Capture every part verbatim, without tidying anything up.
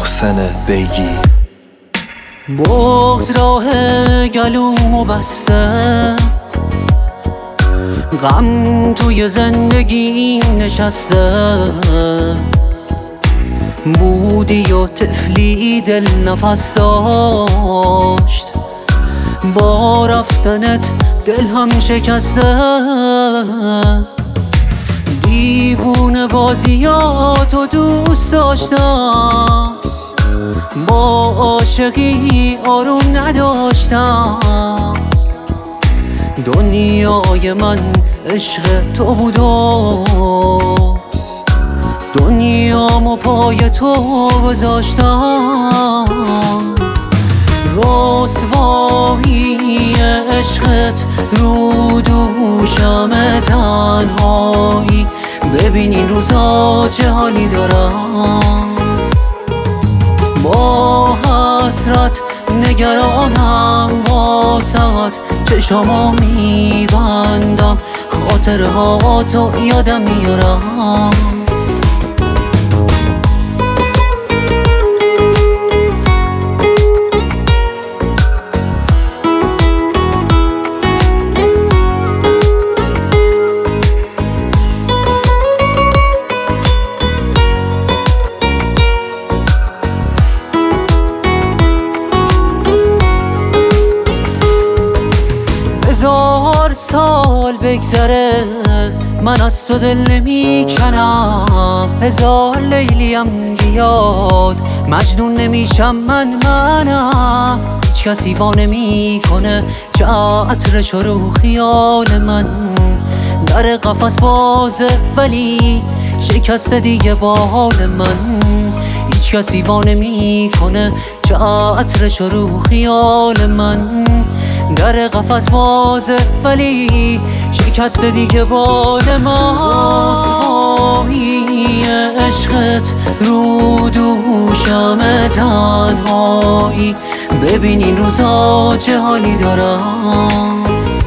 محسن بیگی. بغض راه گلومو بسته، غم توی زندگی نشسته، بودی و طفلی دل نفس داشت، با رفتنت دل هم شکسته. دیوونه بازیاتو دوست داشتم، با عاشقی آروم نداشتم. دنیای من عشق تو بود و دنیامو پای تو گذاشتم. رسوایی عشقت رو دوشم تنهایی، ببین این روزا چه حالی دارم. با حسرت نگرانم واسهات، چشامو میبندم، خاطره ها تو یادم میارم. هزار سال بگذره من از تو دل نمی کنم، هزار لیلیم بیاد مجنون نمیشم من منم. هیچ کسی وا نمی کنه چه عطرش رو خیال من، در قفس بازه ولی شکسته دیگه با حال من. هیچ کسی وا نمی کنه چه عطرش رو خیال من، در قفس بازه ولی شکست دیگه بال من. رسوایی عشقت رو دوشم تنهایی، ببین این روزا چه حالی دارم.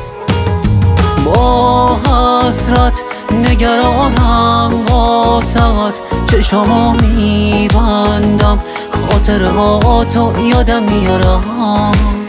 با حسرت نگرانم واسهات، چشامو میبندم، خاطره ها تو یادم میارم.